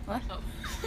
What? Oh.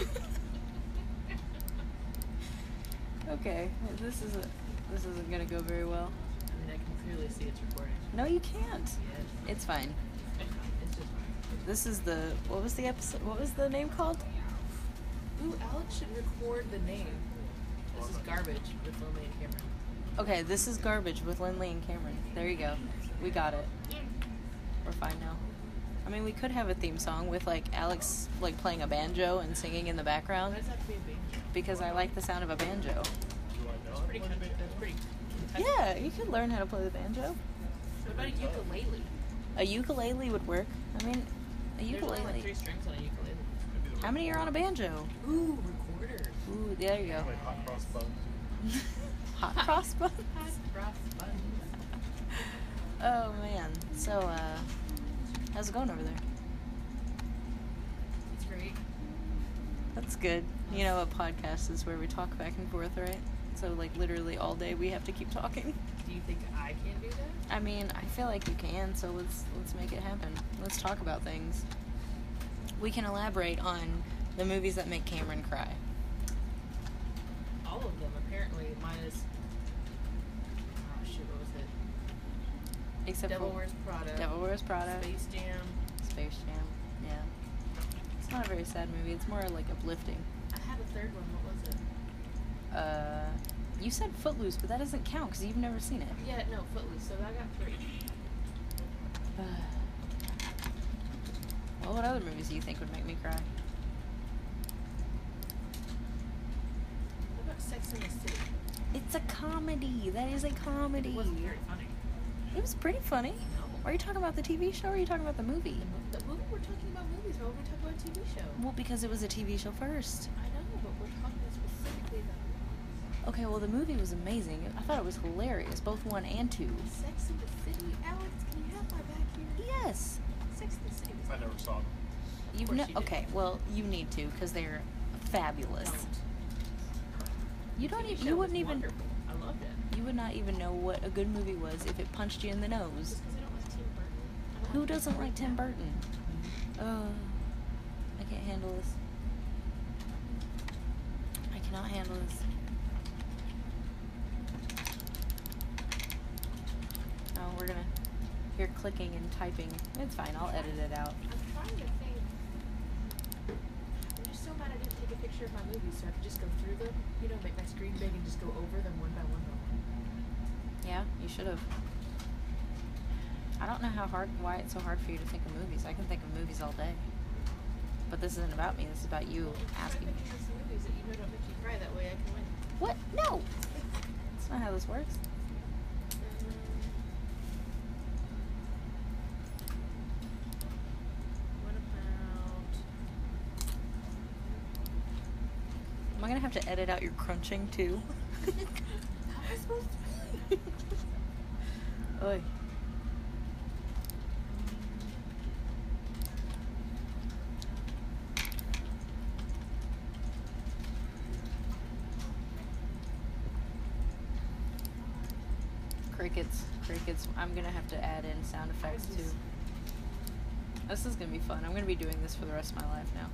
Okay, this isn't gonna go very well. I mean, I can clearly see it's recording. No, you can't. Yes. It's fine. It's just fine. This is the, what was the episode, what was the name called? Ooh, Alex should record the name. This is Garbage with Lindley and Cameron. Okay, this is Garbage with Lindley and Cameron. There you go. We got it. We're fine now. I mean, we could have a theme song with, like, Alex, like, playing a banjo and singing in the background. Why does that have to be a banjo? Because I like the sound of a banjo. That's pretty country. That's pretty. Yeah, you could learn how to play the banjo. What about a ukulele? A ukulele would work. I mean, a There's only like ukulele. 3 strings on a ukulele. How many are on a banjo? Ooh, recorder. Ooh, there you go. Like hot cross buns. Hot cross buns? Hot cross buns. Oh, man. So, how's it going over there? It's great. That's good. You know, a podcast is where we talk back and forth, right? So, like, literally all day we have to keep talking. Do you think I can do that? I mean, I feel like you can, so let's make it happen. Let's talk about things. We can elaborate on the movies that make Cameron cry. All of them, apparently, minus... Oh, shit, what was it? Except Devil for Wears Prada. Devil Wears Prada. Space Jam. Space Jam, yeah. It's not a very sad movie. It's more, like, uplifting. I had a third one. What was it? You said Footloose, but that doesn't count because you've never seen it. Yeah, no, Footloose. So I got 3. Well, what other movies do you think would make me cry? What about Sex and the City? It's a comedy. That is a comedy. It wasn't very funny. It was pretty funny. No. Are you talking about the TV show or are you talking about the movie? The movie, we're talking about movies. Why would we talk about a TV show? Well, because it was a TV show first. I know, but we're talking specifically about Okay, well, the movie was amazing. I thought it was hilarious, both 1 and 2. Sex and the City. Alex, can you have my back here? Yes. Sex and the City was I never saw them. You've course you did. Okay, well, you need to because they're fabulous. You don't TV even. show You was wouldn't even. wonderful. I loved it. You would not even know what a good movie was if it punched you in the nose. Just because I don't like Tim Burton. I don't Who like doesn't like Tim Burton? Burton? I can't handle this. I cannot handle this. Oh, we're gonna hear clicking and typing. It's fine. I'll edit it out. I'm trying to think. I'm just so mad I didn't take a picture of my movies so I could just go through them. You know, make my screen big and just go over them one by one by one. Yeah, you should have. I don't know why it's so hard for you to think of movies. I can think of movies all day. But this isn't about me. This is about you asking me. Try to think of some movies that you know don't make you cry. That way I can win. What? No! That's not how this works. What about... Am I gonna have to edit out your crunching too? How am I supposed to be? Oy. Crickets. I'm gonna have to add in sound effects too. This is gonna be fun. I'm gonna be doing this for the rest of my life now.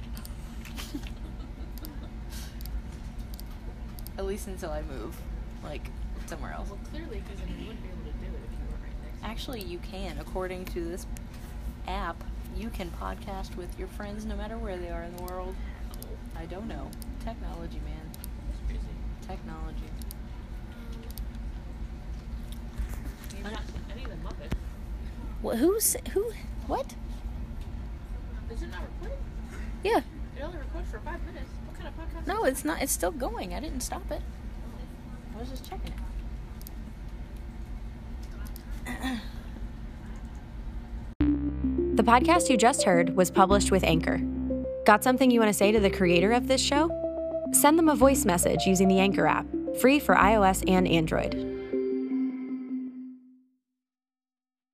At least until I move, like, somewhere else. Well, clearly, because I mean, you wouldn't be able to do it if you were right next to me. Actually, you can. According to this app, you can podcast with your friends no matter where they are in the world. I don't know. Technology, man. That's crazy. Technology. You're not any of the Muppets. What? What? Is it not recording? Yeah. It only records for 5 minutes. What kind of podcast? No, it's not. It's still going. I didn't stop it. I was just checking it. The podcast you just heard was published with Anchor. Got something you want to say to the creator of this show? Send them a voice message using the Anchor app, free for iOS and Android.